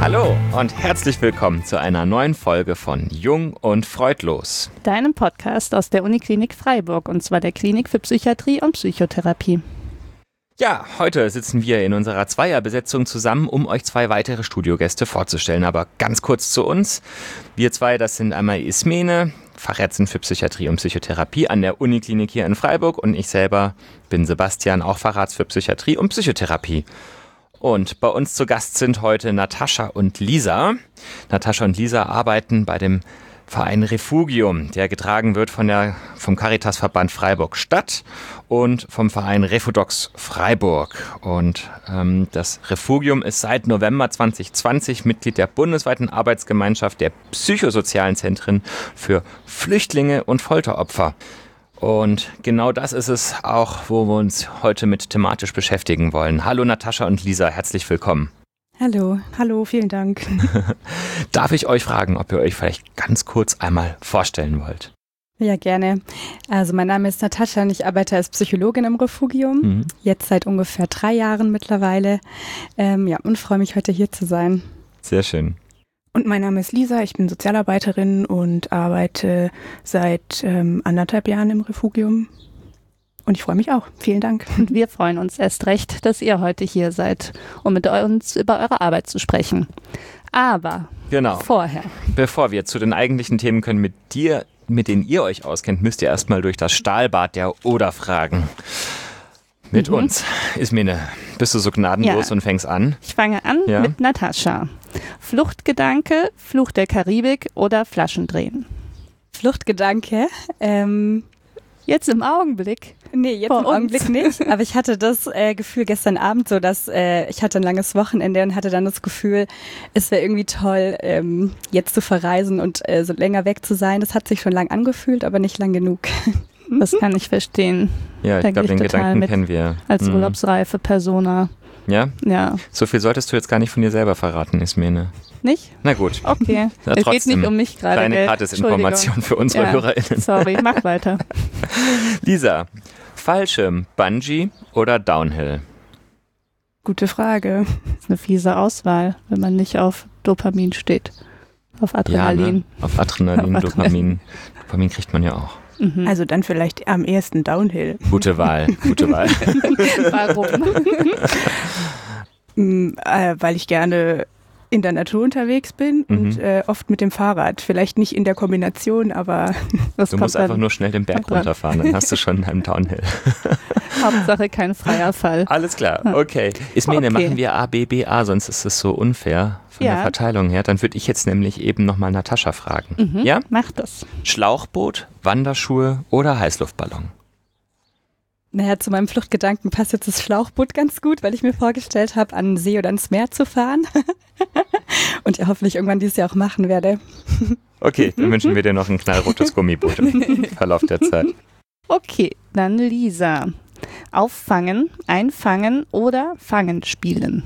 Hallo und herzlich willkommen zu einer neuen Folge von Jung und Freudlos, deinem Podcast aus der Uniklinik Freiburg, und zwar der Klinik für Psychiatrie und Psychotherapie. Ja, heute sitzen wir in unserer Zweierbesetzung zusammen, um euch zwei weitere Studiogäste vorzustellen. Aber ganz kurz zu uns. Wir zwei, das sind einmal Ismene, Fachärztin für Psychiatrie und Psychotherapie an der Uniklinik hier in Freiburg, und ich selber bin Sebastian, auch Facharzt für Psychiatrie und Psychotherapie. Und bei uns zu Gast sind heute Natascha und Lisa. Natascha und Lisa arbeiten bei dem Verein Refugium, der getragen wird vom Caritasverband Freiburg Stadt und vom Verein Refudox Freiburg. Und das Refugium ist seit November 2020 Mitglied der bundesweiten Arbeitsgemeinschaft der psychosozialen Zentren für Flüchtlinge und Folteropfer. Und genau das ist es auch, wo wir uns heute mit thematisch beschäftigen wollen. Hallo Natascha und Lisa, herzlich willkommen. Hallo, vielen Dank. Darf ich euch fragen, ob ihr euch vielleicht ganz kurz einmal vorstellen wollt? Ja, gerne. Also mein Name ist Natascha und ich arbeite als Psychologin im Refugium, jetzt seit ungefähr 3 Jahren mittlerweile. Und freue mich, heute hier zu sein. Sehr schön. Und mein Name ist Lisa, ich bin Sozialarbeiterin und arbeite seit 1,5 Jahren im Refugium. Und ich freue mich auch. Vielen Dank. Und wir freuen uns erst recht, dass ihr heute hier seid, um mit uns über eure Arbeit zu sprechen. Aber vorher. Bevor wir zu den eigentlichen Themen kommen, mit denen ihr euch auskennt, müsst ihr erstmal durch das Stahlbad der Oder fragen. Mit uns. Ismene, bist du so gnadenlos und fängst an? Ich fange an mit Natascha. Fluchtgedanke, Fluch der Karibik oder Flaschendrehen? Fluchtgedanke, jetzt im Augenblick? Nee, jetzt im Augenblick nicht. Aber ich hatte das Gefühl gestern Abend so, dass ich hatte ein langes Wochenende und hatte dann das Gefühl, es wäre irgendwie toll, jetzt zu verreisen und so länger weg zu sein. Das hat sich schon lang angefühlt, aber nicht lang genug. Das kann ich verstehen. Ja, ich glaube, den Gedanken kennen wir. Als urlaubsreife Persona. Ja? Ja. So viel solltest du jetzt gar nicht von dir selber verraten, Ismene. Nicht? Na gut. Okay. Es geht nicht um mich gerade. Kleine Gratisinformation für unsere HörerInnen. Sorry, mach weiter. Lisa, Fallschirm, Bungee oder Downhill? Gute Frage. Das ist eine fiese Auswahl, wenn man nicht auf Dopamin steht. Auf Adrenalin. Ja, ne? Auf Adrenalin, Dopamin. Dopamin kriegt man ja auch. Also dann vielleicht am ehesten Downhill. Gute Wahl. Warum? Weil ich gerne in der Natur unterwegs bin und oft mit dem Fahrrad. Vielleicht nicht in der Kombination, aber... Du musst einfach nur schnell den Berg runterfahren, dann hast du schon einen Downhill. Hauptsache kein freier Fall. Alles klar, okay. Ismene, machen wir A, B, B, A, sonst ist es so unfair von der Verteilung her. Dann würde ich jetzt nämlich eben nochmal Natascha fragen. Ja? Mach das. Schlauchboot, Wanderschuhe oder Heißluftballon? Naja, zu meinem Fluchtgedanken passt jetzt das Schlauchboot ganz gut, weil ich mir vorgestellt habe, an den See oder ans Meer zu fahren. Und ja, hoffentlich irgendwann dieses Jahr auch machen werde. Okay, dann wünschen wir dir noch ein knallrotes Gummiboot im Verlauf der Zeit. Okay, dann Lisa. Auffangen, einfangen oder fangen spielen?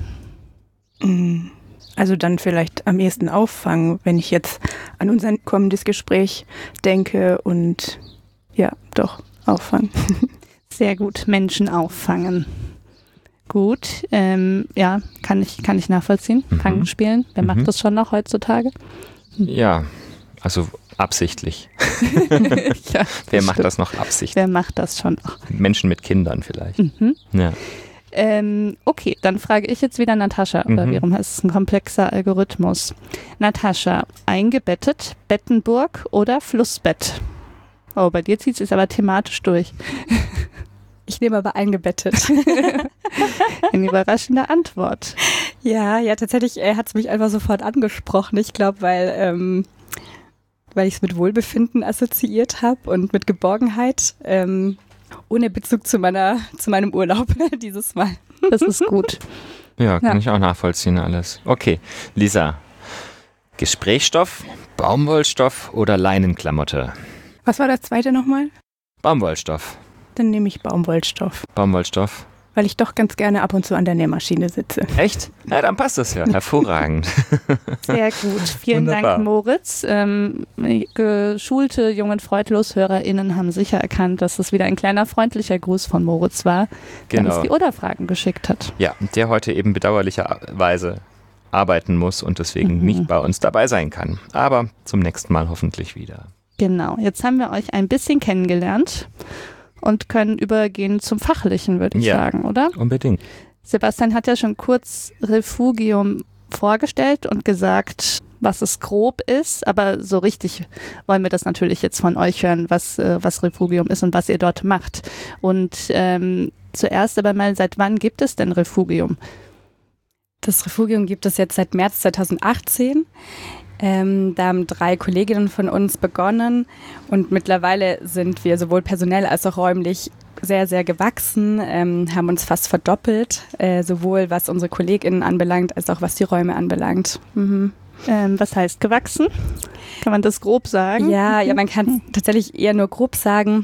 Also dann vielleicht am ehesten auffangen, wenn ich jetzt an unser kommendes Gespräch denke, und ja, doch, auffangen. Sehr gut, Menschen auffangen. Gut, kann ich nachvollziehen. Fangen spielen, wer macht das schon noch heutzutage? Ja, also absichtlich. Ja, wer macht das noch absichtlich? Wer macht das schon noch? Menschen mit Kindern vielleicht. Ja. Okay, dann frage ich jetzt wieder Natascha, oder warum heißt es ein komplexer Algorithmus? Natascha, eingebettet, Bettenburg oder Flussbett? Oh, bei dir zieht es aber thematisch durch. Ich nehme aber eingebettet. Eine überraschende Antwort. Ja, tatsächlich hat es mich einfach sofort angesprochen. Ich glaube, weil ich es mit Wohlbefinden assoziiert habe und mit Geborgenheit, ohne Bezug zu meinem Urlaub dieses Mal. Das ist gut. Ja, kann ich auch nachvollziehen alles. Okay, Lisa, Gesprächsstoff, Baumwollstoff oder Leinenklamotte? Was war das zweite nochmal? Baumwollstoff. Dann nehme ich Baumwollstoff. Baumwollstoff. Weil ich doch ganz gerne ab und zu an der Nähmaschine sitze. Echt? Na, dann passt das ja. Hervorragend. Sehr gut. Vielen Wunderbar. Dank, Moritz. Geschulte jungen FreudLos-HörerInnen haben sicher erkannt, dass es wieder ein kleiner freundlicher Gruß von Moritz war, der uns die Oder-Fragen geschickt hat. Ja, der heute eben bedauerlicherweise arbeiten muss und deswegen nicht bei uns dabei sein kann. Aber zum nächsten Mal hoffentlich wieder. Genau, jetzt haben wir euch ein bisschen kennengelernt und können übergehen zum Fachlichen, würde ich sagen, oder? Unbedingt. Sebastian hat ja schon kurz Refugium vorgestellt und gesagt, was es grob ist, aber so richtig wollen wir das natürlich jetzt von euch hören, was Refugium ist und was ihr dort macht. Und zuerst aber mal, seit wann gibt es denn Refugium? Das Refugium gibt es jetzt seit März 2018. Da haben 3 Kolleginnen von uns begonnen und mittlerweile sind wir sowohl personell als auch räumlich sehr, sehr gewachsen, haben uns fast verdoppelt, sowohl was unsere KollegInnen anbelangt, als auch was die Räume anbelangt. Mhm. Was heißt gewachsen? Kann man das grob sagen? Ja, man kann es tatsächlich eher nur grob sagen.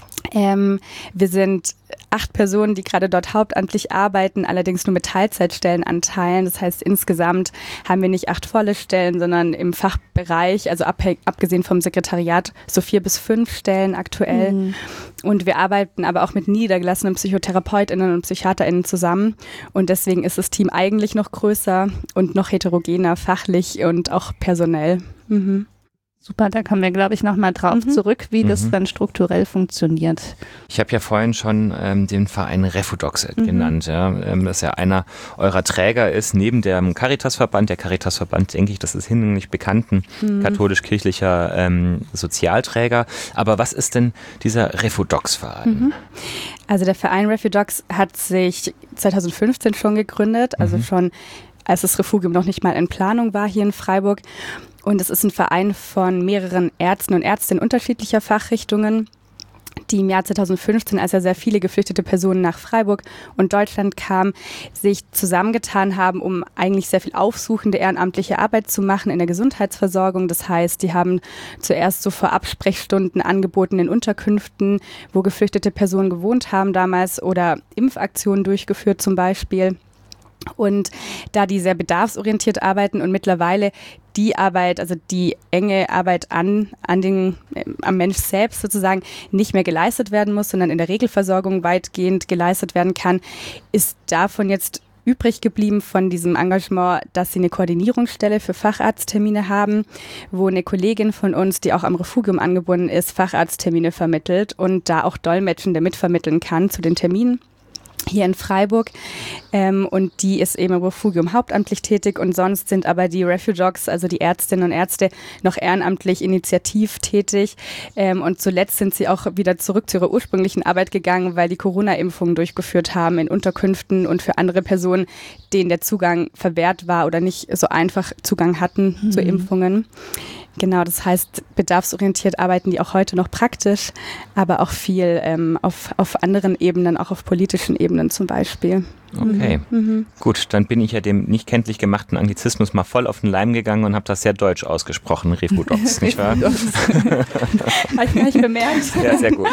Wir sind 8 Personen, die gerade dort hauptamtlich arbeiten, allerdings nur mit Teilzeitstellenanteilen. Das heißt, insgesamt haben wir nicht 8 volle Stellen, sondern im Fachbereich, also abgesehen vom Sekretariat, so 4 bis 5 Stellen aktuell. Mhm. Und wir arbeiten aber auch mit niedergelassenen PsychotherapeutInnen und PsychiaterInnen zusammen. Und deswegen ist das Team eigentlich noch größer und noch heterogener, fachlich und auch personell. Mhm. Super, da kommen wir, glaube ich, nochmal drauf zurück, wie das dann strukturell funktioniert. Ich habe ja vorhin schon den Verein Refudox genannt, ja, dass ja einer eurer Träger ist, neben dem Caritasverband. Der Caritasverband, denke ich, das ist hinlänglich bekannten katholisch-kirchlicher Sozialträger. Aber was ist denn dieser Refudox-Verein? Also der Verein Refudox hat sich 2015 schon gegründet, also schon als das Refugium noch nicht mal in Planung war hier in Freiburg. Und es ist ein Verein von mehreren Ärzten und Ärztinnen unterschiedlicher Fachrichtungen, die im Jahr 2015, als ja sehr viele geflüchtete Personen nach Freiburg und Deutschland kamen, sich zusammengetan haben, um eigentlich sehr viel aufsuchende ehrenamtliche Arbeit zu machen in der Gesundheitsversorgung. Das heißt, die haben zuerst so Vorab-Sprechstunden angeboten in Unterkünften, wo geflüchtete Personen gewohnt haben damals, oder Impfaktionen durchgeführt zum Beispiel. Und da die sehr bedarfsorientiert arbeiten und mittlerweile die Arbeit, also die enge Arbeit am Mensch selbst sozusagen nicht mehr geleistet werden muss, sondern in der Regelversorgung weitgehend geleistet werden kann, ist davon jetzt übrig geblieben von diesem Engagement, dass sie eine Koordinierungsstelle für Facharzttermine haben, wo eine Kollegin von uns, die auch am Refugium angebunden ist, Facharzttermine vermittelt und da auch Dolmetschende mitvermitteln kann zu den Terminen hier in Freiburg, und die ist eben im Refugium hauptamtlich tätig, und sonst sind aber die Refudocs, also die Ärztinnen und Ärzte, noch ehrenamtlich initiativ tätig, und zuletzt sind sie auch wieder zurück zu ihrer ursprünglichen Arbeit gegangen, weil die Corona-Impfungen durchgeführt haben in Unterkünften und für andere Personen, denen der Zugang verwehrt war oder nicht so einfach Zugang hatten zu Impfungen. Genau, das heißt, bedarfsorientiert arbeiten die auch heute noch praktisch, aber auch viel auf anderen Ebenen, auch auf politischen Ebenen zum Beispiel. Okay, gut, dann bin ich ja dem nicht kenntlich gemachten Anglizismus mal voll auf den Leim gegangen und habe das sehr deutsch ausgesprochen, Refudox, nicht wahr? Habe ich gleich bemerkt. Ja, sehr gut.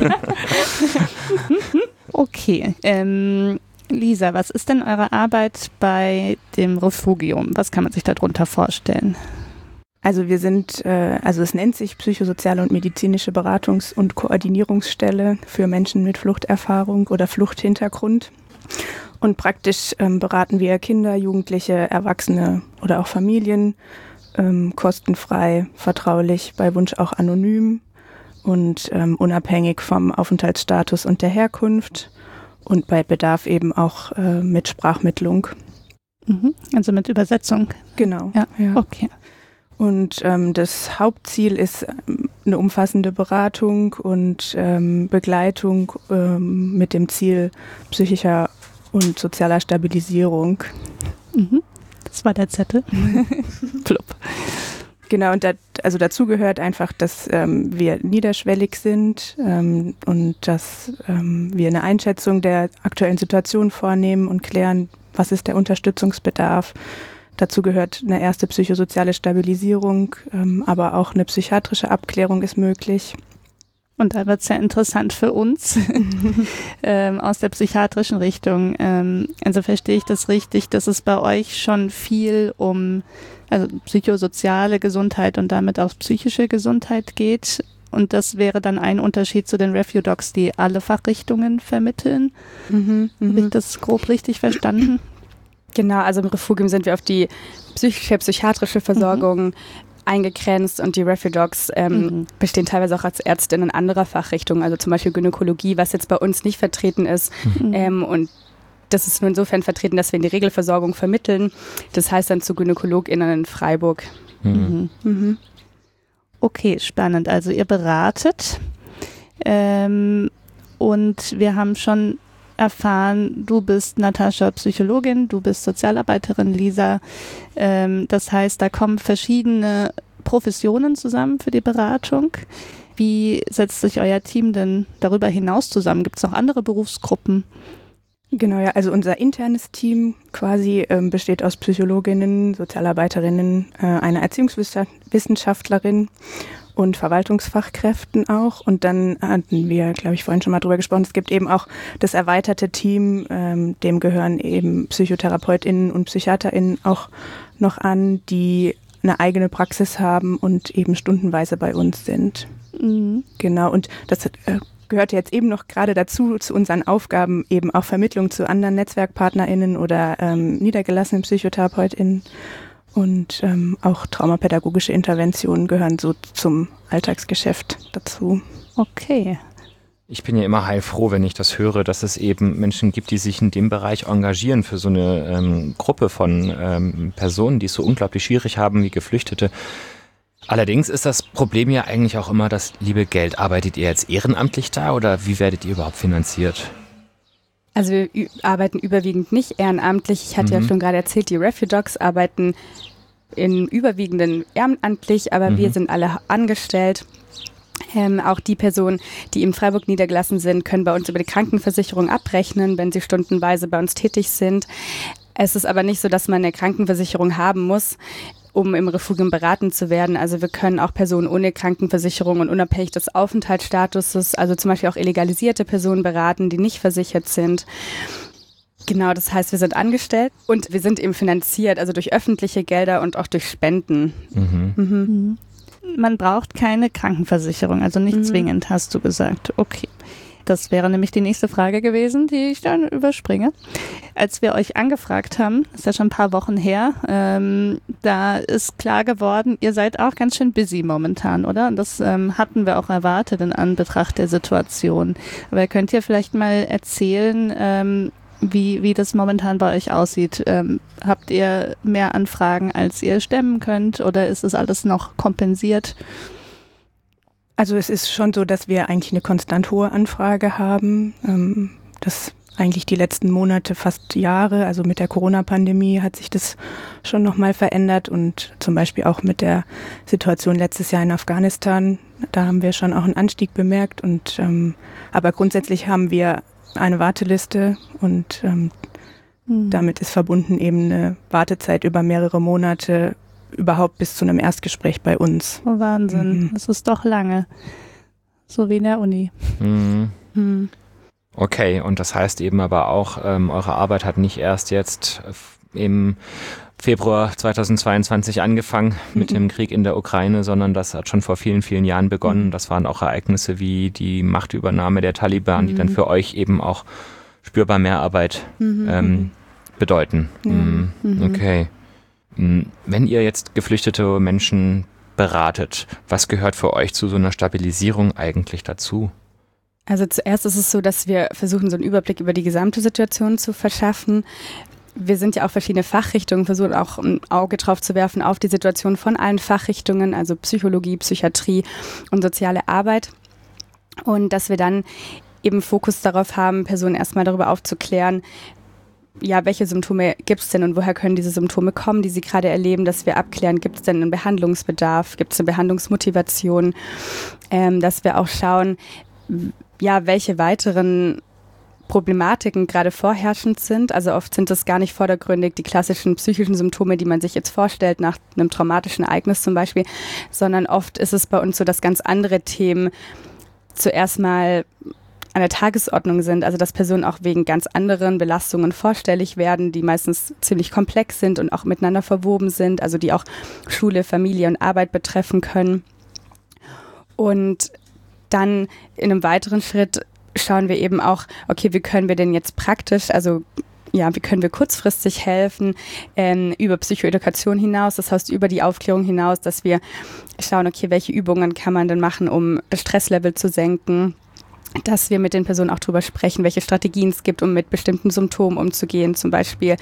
Okay, Lisa, was ist denn eure Arbeit bei dem Refugium? Was kann man sich darunter vorstellen? Also wir sind, es nennt sich psychosoziale und medizinische Beratungs- und Koordinierungsstelle für Menschen mit Fluchterfahrung oder Fluchthintergrund. Und praktisch beraten wir Kinder, Jugendliche, Erwachsene oder auch Familien, kostenfrei, vertraulich, bei Wunsch auch anonym und unabhängig vom Aufenthaltsstatus und der Herkunft und bei Bedarf eben auch mit Sprachmittlung. Also mit Übersetzung? Genau. Ja. Okay. Und das Hauptziel ist eine umfassende Beratung und Begleitung mit dem Ziel psychischer und sozialer Stabilisierung. Das war der Zettel. Plupp. Genau, und dazu gehört einfach, dass wir niederschwellig sind und dass wir eine Einschätzung der aktuellen Situation vornehmen und klären, was ist der Unterstützungsbedarf. Dazu gehört eine erste psychosoziale Stabilisierung, aber auch eine psychiatrische Abklärung ist möglich. Und da wird es ja interessant für uns aus der psychiatrischen Richtung. Also verstehe ich das richtig, dass es bei euch schon viel um psychosoziale Gesundheit und damit auch psychische Gesundheit geht. Und das wäre dann ein Unterschied zu den Refudocs, die alle Fachrichtungen vermitteln. Habe ich das grob richtig verstanden? Genau, also im Refugium sind wir auf die psychiatrische Versorgung eingegrenzt und die Refudocs bestehen teilweise auch als Ärztinnen anderer Fachrichtungen, also zum Beispiel Gynäkologie, was jetzt bei uns nicht vertreten ist. Und das ist nur insofern vertreten, dass wir in die Regelversorgung vermitteln. Das heißt dann zu GynäkologInnen in Freiburg. Okay, spannend. Also ihr beratet und wir haben schon erfahren, du bist Natascha Psychologin, du bist Sozialarbeiterin, Lisa. Das heißt, da kommen verschiedene Professionen zusammen für die Beratung. Wie setzt sich euer Team denn darüber hinaus zusammen? Gibt es noch andere Berufsgruppen? Genau, ja, also unser internes Team quasi besteht aus Psychologinnen, Sozialarbeiterinnen, einer Erziehungswissenschaftlerin und Verwaltungsfachkräften auch. Und dann hatten wir, glaube ich, vorhin schon mal drüber gesprochen, es gibt eben auch das erweiterte Team, dem gehören eben PsychotherapeutInnen und PsychiaterInnen auch noch an, die eine eigene Praxis haben und eben stundenweise bei uns sind. Genau, und das gehört jetzt eben noch gerade dazu, zu unseren Aufgaben, eben auch Vermittlung zu anderen NetzwerkpartnerInnen oder niedergelassenen PsychotherapeutInnen. Und auch traumapädagogische Interventionen gehören so zum Alltagsgeschäft dazu. Okay. Ich bin ja immer heilfroh, wenn ich das höre, dass es eben Menschen gibt, die sich in dem Bereich engagieren für so eine Gruppe von Personen, die es so unglaublich schwierig haben wie Geflüchtete. Allerdings ist das Problem ja eigentlich auch immer das liebe Geld. Arbeitet ihr jetzt ehrenamtlich da oder wie werdet ihr überhaupt finanziert? Also wir arbeiten überwiegend nicht ehrenamtlich. Ich hatte ja schon gerade erzählt, die Refudocs arbeiten in überwiegenden ehrenamtlich, aber wir sind alle angestellt. Auch die Personen, die in Freiburg niedergelassen sind, können bei uns über die Krankenversicherung abrechnen, wenn sie stundenweise bei uns tätig sind. Es ist aber nicht so, dass man eine Krankenversicherung haben muss, um im Refugium beraten zu werden. Also wir können auch Personen ohne Krankenversicherung und unabhängig des Aufenthaltsstatuses, also zum Beispiel auch illegalisierte Personen beraten, die nicht versichert sind. Genau, das heißt, wir sind angestellt und wir sind eben finanziert, also durch öffentliche Gelder und auch durch Spenden. Man braucht keine Krankenversicherung, also nicht zwingend, hast du gesagt. Okay. Das wäre nämlich die nächste Frage gewesen, die ich dann überspringe. Als wir euch angefragt haben, ist ja schon ein paar Wochen her, da ist klar geworden, ihr seid auch ganz schön busy momentan, oder? Und das hatten wir auch erwartet in Anbetracht der Situation. Aber könnt ihr vielleicht mal erzählen, wie das momentan bei euch aussieht? Habt ihr mehr Anfragen, als ihr stemmen könnt, oder ist das alles noch kompensiert? Also es ist schon so, dass wir eigentlich eine konstant hohe Anfrage haben. Das eigentlich die letzten Monate, fast Jahre, also mit der Corona-Pandemie hat sich das schon nochmal verändert und zum Beispiel auch mit der Situation letztes Jahr in Afghanistan, da haben wir schon auch einen Anstieg bemerkt und aber grundsätzlich haben wir eine Warteliste und damit ist verbunden eben eine Wartezeit über mehrere Monate überhaupt bis zu einem Erstgespräch bei uns. Oh, Wahnsinn, das ist doch lange. So wie in der Uni. Okay, und das heißt eben aber auch, eure Arbeit hat nicht erst jetzt im Februar 2022 angefangen mit dem Krieg in der Ukraine, sondern das hat schon vor vielen, vielen Jahren begonnen. Das waren auch Ereignisse wie die Machtübernahme der Taliban, die dann für euch eben auch spürbar mehr Arbeit bedeuten. Okay. Wenn ihr jetzt geflüchtete Menschen beratet, was gehört für euch zu so einer Stabilisierung eigentlich dazu? Also zuerst ist es so, dass wir versuchen, so einen Überblick über die gesamte Situation zu verschaffen. Wir sind ja auch verschiedene Fachrichtungen, versuchen auch ein Auge drauf zu werfen auf die Situation von allen Fachrichtungen, also Psychologie, Psychiatrie und soziale Arbeit. Und dass wir dann eben Fokus darauf haben, Personen erstmal darüber aufzuklären, ja, welche Symptome gibt es denn und woher können diese Symptome kommen, die sie gerade erleben, dass wir abklären, gibt es denn einen Behandlungsbedarf, gibt es eine Behandlungsmotivation, dass wir auch schauen, ja, welche weiteren Problematiken gerade vorherrschend sind. Also oft sind das gar nicht vordergründig die klassischen psychischen Symptome, die man sich jetzt vorstellt, nach einem traumatischen Ereignis zum Beispiel, sondern oft ist es bei uns so, dass ganz andere Themen zuerst mal an der Tagesordnung sind, also dass Personen auch wegen ganz anderen Belastungen vorstellig werden, die meistens ziemlich komplex sind und auch miteinander verwoben sind, also die auch Schule, Familie und Arbeit betreffen können. Und dann in einem weiteren Schritt schauen wir eben auch, okay, wie können wir denn jetzt praktisch, also wie können wir kurzfristig helfen, über Psychoedukation hinaus, das heißt über die Aufklärung hinaus, dass wir schauen, okay, welche Übungen kann man denn machen, um das Stresslevel zu senken, dass wir mit den Personen auch drüber sprechen, welche Strategien es gibt, um mit bestimmten Symptomen umzugehen, zum Beispiel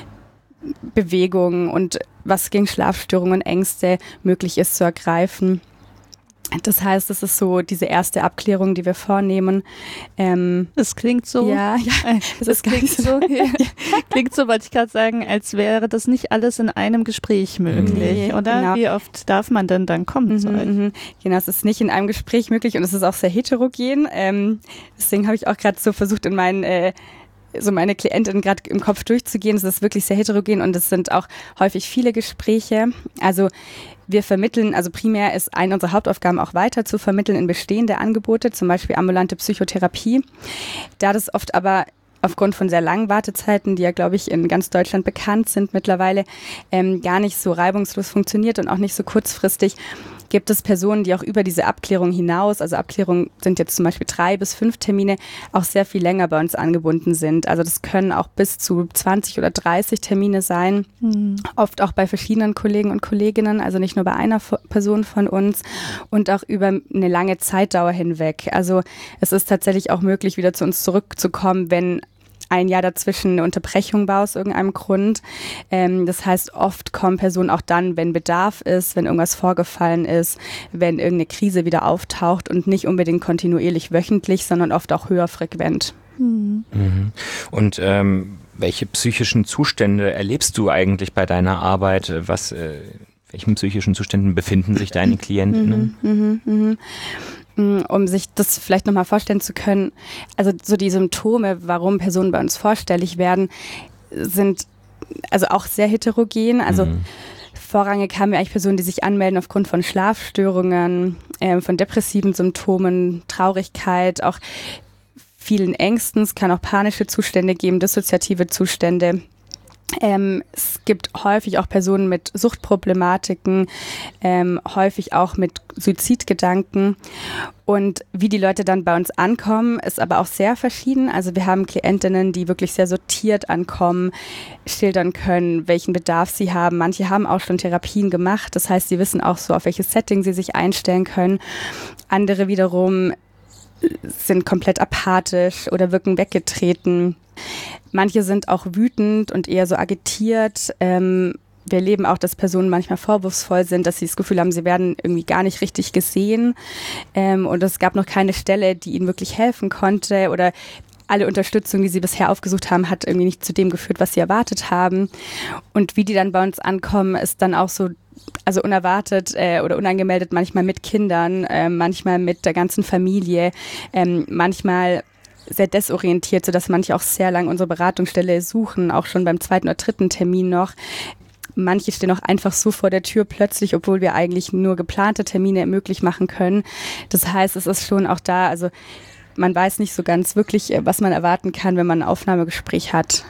Bewegung und was gegen Schlafstörungen und Ängste möglich ist zu ergreifen. Das heißt, das ist so diese erste Abklärung, die wir vornehmen. Es klingt so. Ja, das klingt so. Klingt so, wollte ich gerade sagen, als wäre das nicht alles in einem Gespräch möglich, nee, oder? Genau. Wie oft darf man denn dann kommen zu euch? Genau, es ist nicht in einem Gespräch möglich und es ist auch sehr heterogen. Deswegen habe ich auch gerade so versucht, in meine Klientinnen gerade im Kopf durchzugehen. Es ist wirklich sehr heterogen und es sind auch häufig viele Gespräche. Also wir vermitteln, also primär ist eine unserer Hauptaufgaben auch weiter zu vermitteln in bestehende Angebote, zum Beispiel ambulante Psychotherapie. Da das oft aber aufgrund von sehr langen Wartezeiten, die ja, glaube ich, in ganz Deutschland bekannt sind mittlerweile, gar nicht so reibungslos funktioniert und auch nicht so kurzfristig, gibt es Personen, die auch über diese Abklärung hinaus, also Abklärungen sind jetzt zum Beispiel 3 bis 5 Termine, auch sehr viel länger bei uns angebunden sind. Also das können auch bis zu 20 oder 30 Termine sein, oft auch bei verschiedenen Kollegen und Kolleginnen, also nicht nur bei einer Person von uns und auch über eine lange Zeitdauer hinweg. Also es ist tatsächlich auch möglich, wieder zu uns zurückzukommen, wenn ein Jahr dazwischen eine Unterbrechung war aus irgendeinem Grund. Das heißt, oft kommen Personen auch dann, wenn Bedarf ist, wenn irgendwas vorgefallen ist, wenn irgendeine Krise wieder auftaucht und nicht unbedingt kontinuierlich wöchentlich, sondern oft auch höher frequent. Und welche psychischen Zustände erlebst du eigentlich bei deiner Arbeit? Welchen psychischen Zuständen befinden sich deine Klientinnen? Um sich das vielleicht nochmal vorstellen zu können, also so die Symptome, warum Personen bei uns vorstellig werden, sind also auch sehr heterogen. Also vorrangig haben wir eigentlich Personen, die sich anmelden aufgrund von Schlafstörungen, von depressiven Symptomen, Traurigkeit, auch vielen Ängsten. Es kann auch panische Zustände geben, dissoziative Zustände. Es gibt häufig auch Personen mit Suchtproblematiken, häufig auch mit Suizidgedanken. Und wie die Leute dann bei uns ankommen, ist aber auch sehr verschieden. Also wir haben Klientinnen, die wirklich sehr sortiert ankommen, schildern können, welchen Bedarf sie haben. Manche haben auch schon Therapien gemacht. Das heißt, sie wissen auch so, auf welches Setting sie sich einstellen können. Andere wiederum sind komplett apathisch oder wirken weggetreten. Manche sind auch wütend und eher so agitiert. Wir erleben auch, dass Personen manchmal vorwurfsvoll sind, dass sie das Gefühl haben, sie werden irgendwie gar nicht richtig gesehen. Und es gab noch keine Stelle, die ihnen wirklich helfen konnte oder alle Unterstützung, die sie bisher aufgesucht haben, hat irgendwie nicht zu dem geführt, was sie erwartet haben. Und wie die dann bei uns ankommen, ist dann auch so, also unerwartet oder unangemeldet, manchmal mit Kindern, manchmal mit der ganzen Familie, manchmal sehr desorientiert, sodass manche auch sehr lang unsere Beratungsstelle suchen, auch schon beim 2. oder 3. Termin noch. Manche stehen auch einfach so vor der Tür plötzlich, obwohl wir eigentlich nur geplante Termine möglich machen können. Das heißt, es ist schon auch da, also man weiß nicht so ganz wirklich, was man erwarten kann, wenn man ein Aufnahmegespräch hat.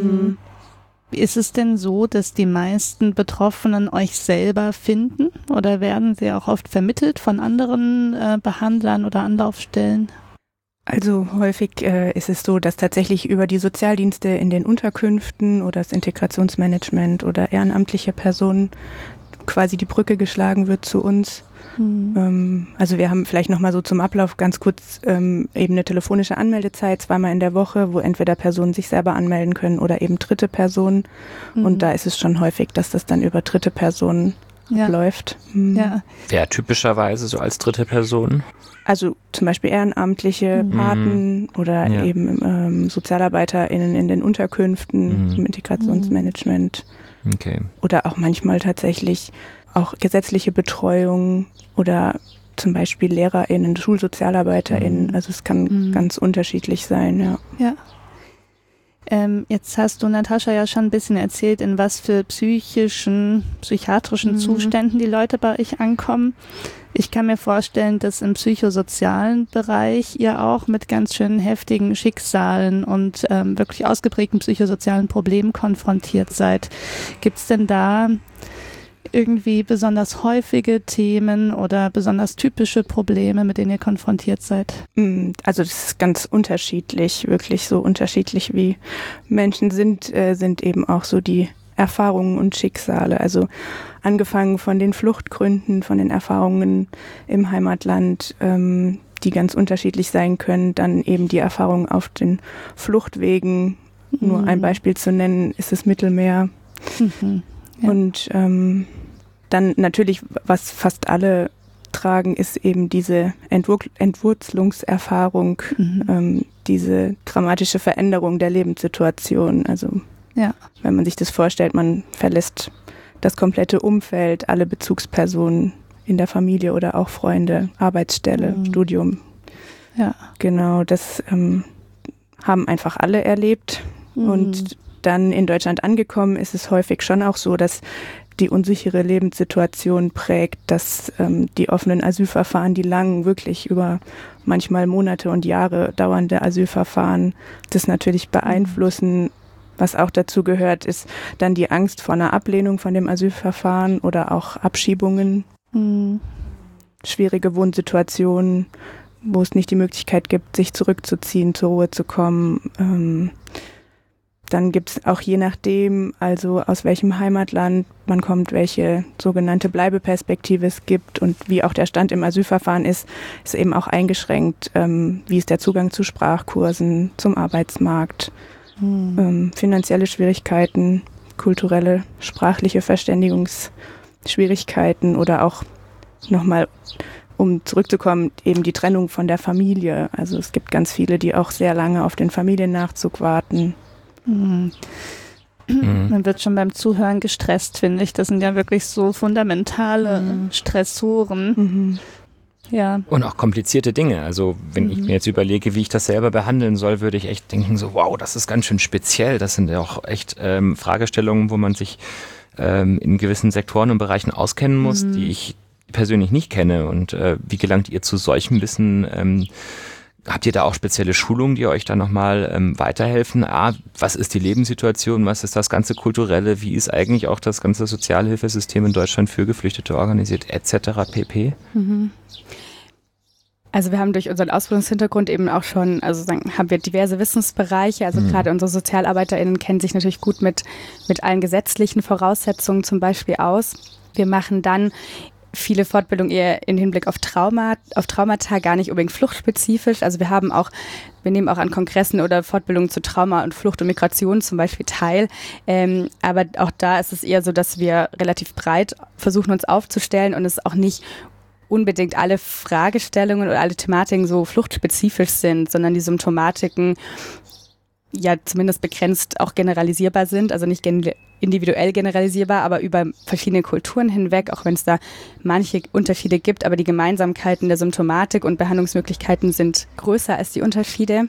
Ist es denn so, dass die meisten Betroffenen euch selber finden oder werden sie auch oft vermittelt von anderen Behandlern oder Anlaufstellen? Also häufig ist es so, dass tatsächlich über die Sozialdienste in den Unterkünften oder das Integrationsmanagement oder ehrenamtliche Personen quasi die Brücke geschlagen wird zu uns. Also wir haben vielleicht nochmal so zum Ablauf ganz kurz eben eine telefonische Anmeldezeit, 2-mal in der Woche, wo entweder Personen sich selber anmelden können oder eben dritte Personen. Und da ist es schon häufig, dass das dann über dritte Personen läuft. Ja. Wer typischerweise so als dritte Person? Also zum Beispiel ehrenamtliche Paten oder eben SozialarbeiterInnen in den Unterkünften, im Integrationsmanagement. Okay. Oder auch manchmal tatsächlich auch gesetzliche Betreuung oder zum Beispiel LehrerInnen, SchulsozialarbeiterInnen. Also es kann ganz unterschiedlich sein, Ja. Jetzt hast du, Natascha, ja schon ein bisschen erzählt, in was für psychiatrischen Zuständen die Leute bei euch ankommen. Ich kann mir vorstellen, dass im psychosozialen Bereich ihr auch mit ganz schön heftigen Schicksalen und wirklich ausgeprägten psychosozialen Problemen konfrontiert seid. Gibt es denn da irgendwie besonders häufige Themen oder besonders typische Probleme, mit denen ihr konfrontiert seid? Also das ist ganz unterschiedlich, wirklich so unterschiedlich wie Menschen sind eben auch so die Erfahrungen und Schicksale. Also angefangen von den Fluchtgründen, von den Erfahrungen im Heimatland, die ganz unterschiedlich sein können, dann eben die Erfahrungen auf den Fluchtwegen. Nur ein Beispiel zu nennen, ist das Mittelmeer. Ja. Und dann natürlich, was fast alle tragen, ist eben diese Entwurzelungserfahrung, diese dramatische Veränderung der Lebenssituation. Also wenn man sich das vorstellt, man verlässt das komplette Umfeld, alle Bezugspersonen in der Familie oder auch Freunde, Arbeitsstelle, Studium. Ja. Genau, das haben einfach alle erlebt. Und dann in Deutschland angekommen ist es häufig schon auch so, dass die unsichere Lebenssituation prägt, dass die offenen Asylverfahren, die langen, wirklich über manchmal Monate und Jahre dauernde Asylverfahren, das natürlich beeinflussen. Was auch dazu gehört, ist dann die Angst vor einer Ablehnung von dem Asylverfahren oder auch Abschiebungen. Schwierige Wohnsituationen, wo es nicht die Möglichkeit gibt, sich zurückzuziehen, zur Ruhe zu kommen. Dann gibt es auch je nachdem, also aus welchem Heimatland man kommt, welche sogenannte Bleibeperspektive es gibt und wie auch der Stand im Asylverfahren ist eben auch eingeschränkt. Wie ist der Zugang zu Sprachkursen, zum Arbeitsmarkt, finanzielle Schwierigkeiten, kulturelle, sprachliche Verständigungsschwierigkeiten oder auch nochmal, um zurückzukommen, eben die Trennung von der Familie. Also es gibt ganz viele, die auch sehr lange auf den Familiennachzug warten. Man wird schon beim Zuhören gestresst, finde ich. Das sind ja wirklich so fundamentale Stressoren. Ja. Und auch komplizierte Dinge. Also wenn ich mir jetzt überlege, wie ich das selber behandeln soll, würde ich echt denken, so wow, das ist ganz schön speziell. Das sind ja auch echt Fragestellungen, wo man sich in gewissen Sektoren und Bereichen auskennen muss, die ich persönlich nicht kenne. Und wie gelangt ihr zu solchem Wissen? Habt ihr da auch spezielle Schulungen, die euch da nochmal weiterhelfen? Was ist die Lebenssituation? Was ist das ganze Kulturelle? Wie ist eigentlich auch das ganze Sozialhilfesystem in Deutschland für Geflüchtete organisiert, etc. pp.? Also wir haben durch unseren Ausbildungshintergrund eben auch schon, haben wir diverse Wissensbereiche. Also gerade unsere SozialarbeiterInnen kennen sich natürlich gut mit allen gesetzlichen Voraussetzungen zum Beispiel aus. Wir machen dann viele Fortbildungen eher im Hinblick auf Traumata, gar nicht unbedingt fluchtspezifisch. Also wir nehmen auch an Kongressen oder Fortbildungen zu Trauma und Flucht und Migration zum Beispiel teil. Aber auch da ist es eher so, dass wir relativ breit versuchen, uns aufzustellen und es auch nicht unbedingt alle Fragestellungen oder alle Thematiken so fluchtspezifisch sind, sondern die Symptomatiken ja zumindest begrenzt auch generalisierbar sind, also nicht individuell generalisierbar, aber über verschiedene Kulturen hinweg, auch wenn es da manche Unterschiede gibt, aber die Gemeinsamkeiten der Symptomatik und Behandlungsmöglichkeiten sind größer als die Unterschiede.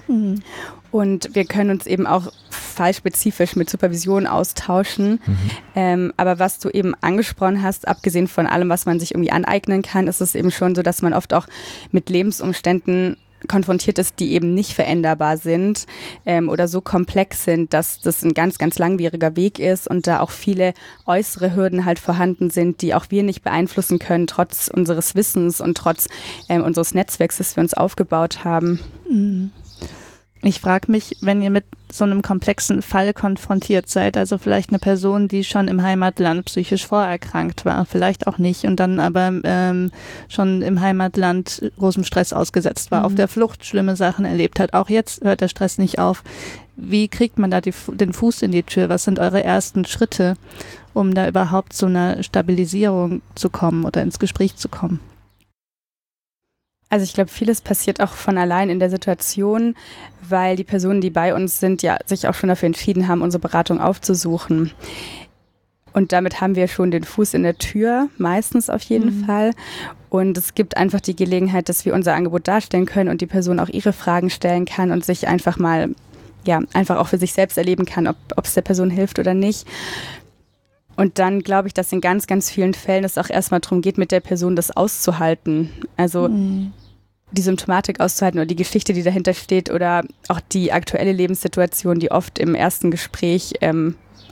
Und wir können uns eben auch fallspezifisch mit Supervision austauschen. Aber was du eben angesprochen hast, abgesehen von allem, was man sich irgendwie aneignen kann, ist es eben schon so, dass man oft auch mit Lebensumständen konfrontiert ist, die eben nicht veränderbar sind oder so komplex sind, dass das ein ganz, ganz langwieriger Weg ist und da auch viele äußere Hürden halt vorhanden sind, die auch wir nicht beeinflussen können, trotz unseres Wissens und trotz unseres Netzwerks, das wir uns aufgebaut haben. Ich frage mich, wenn ihr mit so einem komplexen Fall konfrontiert seid, also vielleicht eine Person, die schon im Heimatland psychisch vorerkrankt war, vielleicht auch nicht und dann aber schon im Heimatland großem Stress ausgesetzt war, auf der Flucht schlimme Sachen erlebt hat. Auch jetzt hört der Stress nicht auf. Wie kriegt man da den Fuß in die Tür? Was sind eure ersten Schritte, um da überhaupt zu einer Stabilisierung zu kommen oder ins Gespräch zu kommen? Also ich glaube, vieles passiert auch von allein in der Situation, weil die Personen, die bei uns sind, ja sich auch schon dafür entschieden haben, unsere Beratung aufzusuchen. Und damit haben wir schon den Fuß in der Tür, meistens auf jeden Fall. Und es gibt einfach die Gelegenheit, dass wir unser Angebot darstellen können und die Person auch ihre Fragen stellen kann und sich einfach mal, einfach auch für sich selbst erleben kann, ob es der Person hilft oder nicht. Und dann glaube ich, dass in ganz, ganz vielen Fällen es auch erstmal darum geht, mit der Person das auszuhalten. Also die Symptomatik auszuhalten oder die Geschichte, die dahinter steht oder auch die aktuelle Lebenssituation, die oft im ersten Gespräch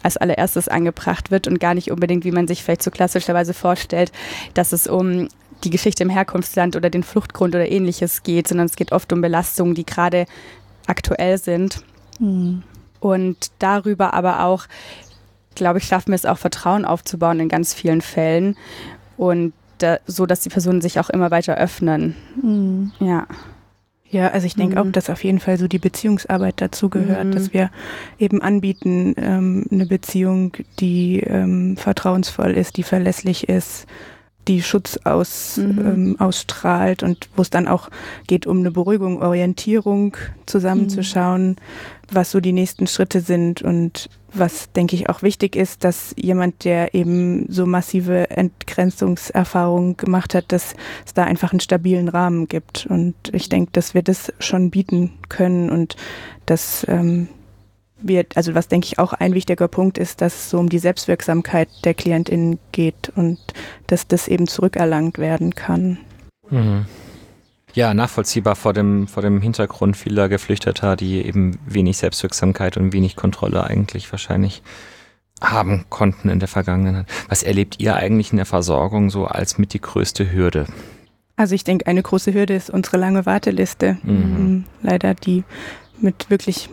als allererstes angebracht wird und gar nicht unbedingt, wie man sich vielleicht so klassischerweise vorstellt, dass es um die Geschichte im Herkunftsland oder den Fluchtgrund oder Ähnliches geht, sondern es geht oft um Belastungen, die gerade aktuell sind. Und darüber aber auch, glaube ich, schaffen wir es auch, Vertrauen aufzubauen in ganz vielen Fällen und so, dass die Personen sich auch immer weiter öffnen. Ja. Ja, also ich denke auch, dass auf jeden Fall so die Beziehungsarbeit dazu gehört, dass wir eben anbieten, eine Beziehung, die vertrauensvoll ist, die verlässlich ist, die Schutz ausstrahlt und wo es dann auch geht um eine Beruhigung, Orientierung, zusammenzuschauen, was so die nächsten Schritte sind und was, denke ich, auch wichtig ist, dass jemand, der eben so massive Entgrenzungserfahrungen gemacht hat, dass es da einfach einen stabilen Rahmen gibt. Und ich denke, dass wir das schon bieten können und dass also was, denke ich, auch ein wichtiger Punkt ist, dass es so um die Selbstwirksamkeit der KlientInnen geht und dass das eben zurückerlangt werden kann. Ja, nachvollziehbar vor dem Hintergrund vieler Geflüchteter, die eben wenig Selbstwirksamkeit und wenig Kontrolle eigentlich wahrscheinlich haben konnten in der Vergangenheit. Was erlebt ihr eigentlich in der Versorgung so als mit die größte Hürde? Also ich denke, eine große Hürde ist unsere lange Warteliste. Leider die mit wirklich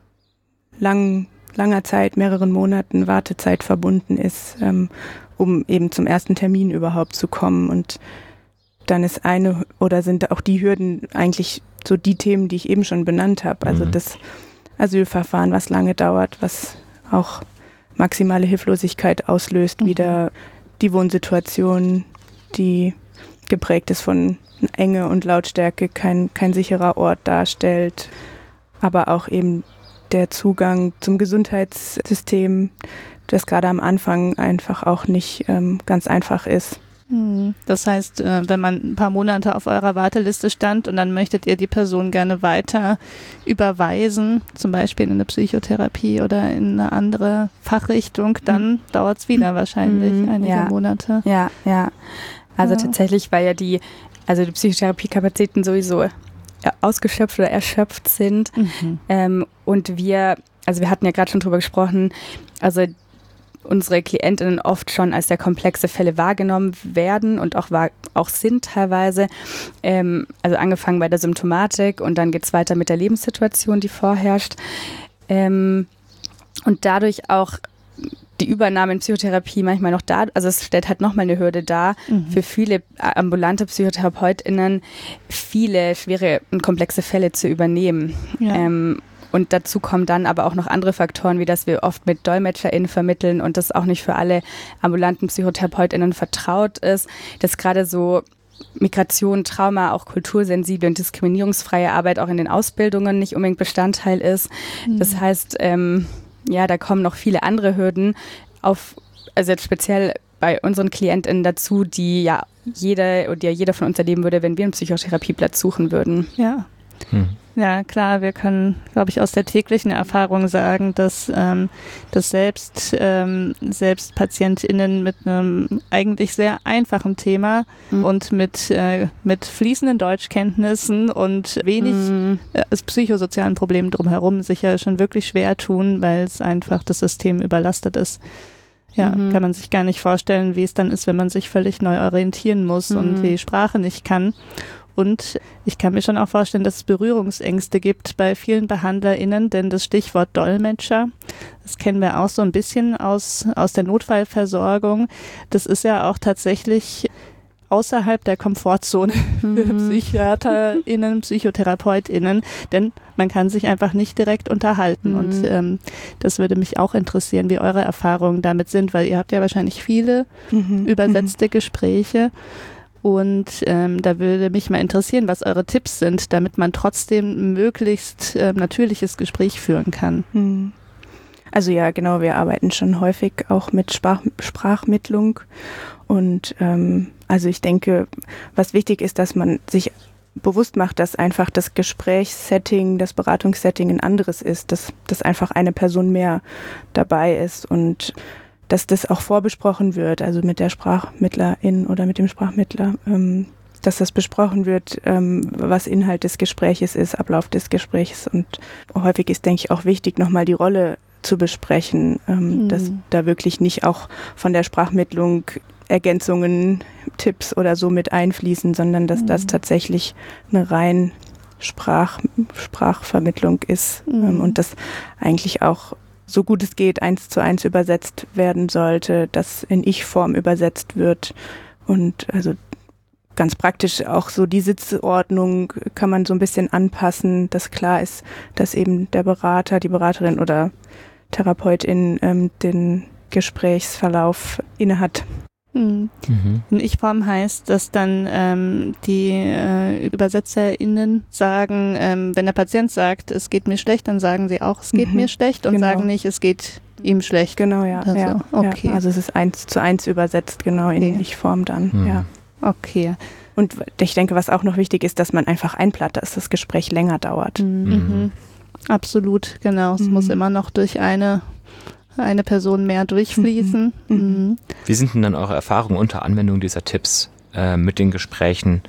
langer Zeit, mehreren Monaten Wartezeit verbunden ist, um eben zum ersten Termin überhaupt zu kommen. Und dann ist sind auch die Hürden eigentlich so die Themen, die ich eben schon benannt habe. Also das Asylverfahren, was lange dauert, was auch maximale Hilflosigkeit auslöst, wieder die Wohnsituation, die geprägt ist von Enge und Lautstärke, kein sicherer Ort darstellt, aber auch eben der Zugang zum Gesundheitssystem, das gerade am Anfang einfach auch nicht ganz einfach ist. Das heißt, wenn man ein paar Monate auf eurer Warteliste stand und dann möchtet ihr die Person gerne weiter überweisen, zum Beispiel in eine Psychotherapie oder in eine andere Fachrichtung, dann dauert es wieder wahrscheinlich einige Monate. Ja. Also tatsächlich, weil ja die Psychotherapiekapazitäten sowieso ausgeschöpft oder erschöpft sind. Und wir hatten ja gerade schon drüber gesprochen, also unsere KlientInnen oft schon als sehr komplexe Fälle wahrgenommen werden und auch sind teilweise. Also angefangen bei der Symptomatik und dann geht es weiter mit der Lebenssituation, die vorherrscht. Und dadurch auch die Übernahme in Psychotherapie manchmal noch da, also es stellt halt nochmal eine Hürde dar, für viele ambulante PsychotherapeutInnen viele schwere und komplexe Fälle zu übernehmen. Ja. Und dazu kommen dann aber auch noch andere Faktoren, wie dass wir oft mit DolmetscherInnen vermitteln und das auch nicht für alle ambulanten PsychotherapeutInnen vertraut ist, dass gerade so Migration, Trauma, auch kultursensible und diskriminierungsfreie Arbeit auch in den Ausbildungen nicht unbedingt Bestandteil ist. Das heißt, da kommen noch viele andere Hürden also jetzt speziell bei unseren KlientInnen dazu, die ja jeder von uns erleben würde, wenn wir einen Psychotherapieplatz suchen würden. Ja. Ja, klar, wir können, glaube ich, aus der täglichen Erfahrung sagen, dass selbst PatientInnen mit einem eigentlich sehr einfachen Thema und mit fließenden Deutschkenntnissen und wenig psychosozialen Problemen drumherum sich ja schon wirklich schwer tun, weil es einfach das System überlastet ist. Ja, kann man sich gar nicht vorstellen, wie es dann ist, wenn man sich völlig neu orientieren muss und die Sprache nicht kann. Und ich kann mir schon auch vorstellen, dass es Berührungsängste gibt bei vielen BehandlerInnen, denn das Stichwort Dolmetscher, das kennen wir auch so ein bisschen aus der Notfallversorgung. Das ist ja auch tatsächlich außerhalb der Komfortzone für PsychiaterInnen, PsychotherapeutInnen, denn man kann sich einfach nicht direkt unterhalten. Und das würde mich auch interessieren, wie eure Erfahrungen damit sind, weil ihr habt ja wahrscheinlich viele übersetzte Gespräche. Und da würde mich mal interessieren, was eure Tipps sind, damit man trotzdem ein möglichst natürliches Gespräch führen kann. Also ja, genau, wir arbeiten schon häufig auch mit Sprachmittlung. Und also ich denke, was wichtig ist, dass man sich bewusst macht, dass einfach das Gesprächssetting, das Beratungssetting ein anderes ist, dass einfach eine Person mehr dabei ist und dass das auch vorbesprochen wird, also mit der Sprachmittlerin oder mit dem Sprachmittler, dass das besprochen wird, was Inhalt des Gespräches ist, Ablauf des Gesprächs. Und häufig ist, denke ich, auch wichtig, nochmal die Rolle zu besprechen, dass da wirklich nicht auch von der Sprachmittlung Ergänzungen, Tipps oder so mit einfließen, sondern dass das tatsächlich eine rein Sprachvermittlung ist und das eigentlich auch so gut es geht 1:1 übersetzt werden sollte, dass in Ich-Form übersetzt wird und also ganz praktisch auch so die Sitzordnung kann man so ein bisschen anpassen, dass klar ist, dass eben der Berater, die Beraterin oder Therapeutin den Gesprächsverlauf innehat. In Ich-Form heißt, dass dann die ÜbersetzerInnen sagen, wenn der Patient sagt, es geht mir schlecht, dann sagen sie auch, es geht mir schlecht und sagen nicht, es geht ihm schlecht. Genau, ja. Also, okay. Ja. Also es ist 1:1 übersetzt, genau in Ich-Form dann, ja. Okay. Und ich denke, was auch noch wichtig ist, dass man einfach einplant, dass das Gespräch länger dauert. Absolut, genau. Es muss immer noch durch eine Person mehr durchfließen. Wie sind denn dann eure Erfahrungen unter Anwendung dieser Tipps mit den Gesprächen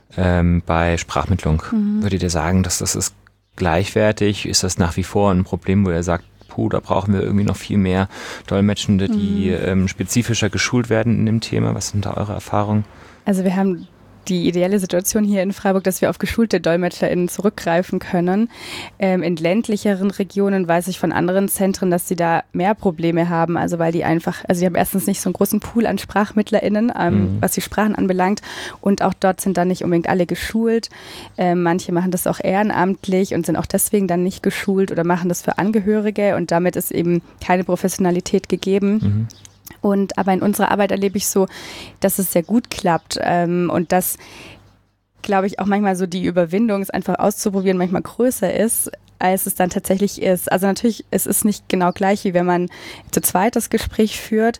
bei Sprachmittlung? Würdet ihr sagen, dass das ist gleichwertig? Ist das nach wie vor ein Problem, wo ihr sagt, da brauchen wir irgendwie noch viel mehr Dolmetschende, die spezifischer geschult werden in dem Thema? Was sind da eure Erfahrungen? Also wir haben die ideale Situation hier in Freiburg, dass wir auf geschulte DolmetscherInnen zurückgreifen können. In ländlicheren Regionen weiß ich von anderen Zentren, dass sie da mehr Probleme haben, also weil die einfach, also die haben erstens nicht so einen großen Pool an SprachmittlerInnen, was die Sprachen anbelangt und auch dort sind dann nicht unbedingt alle geschult. Manche machen das auch ehrenamtlich und sind auch deswegen dann nicht geschult oder machen das für Angehörige und damit ist eben keine Professionalität gegeben. Aber in unserer Arbeit erlebe ich so, dass es sehr gut klappt und dass, glaube ich, auch manchmal so die Überwindung, es einfach auszuprobieren, manchmal größer ist, als es dann tatsächlich ist. Also natürlich, es ist nicht genau gleich, wie wenn man zu zweit das Gespräch führt,